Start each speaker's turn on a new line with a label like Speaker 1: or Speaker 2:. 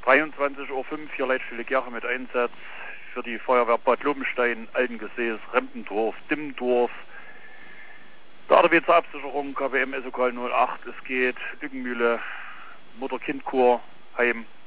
Speaker 1: 23:05 Uhr, hier Leitstelle Gera mit Einsatz für die Feuerwehr Bad Lobenstein, Altengesäß, Rempendorf, Dimmendorf. Der ADW zur Absicherung, KWM SOKal 08, es geht Lückenmühle, Mutter-Kind-Kur, Heim.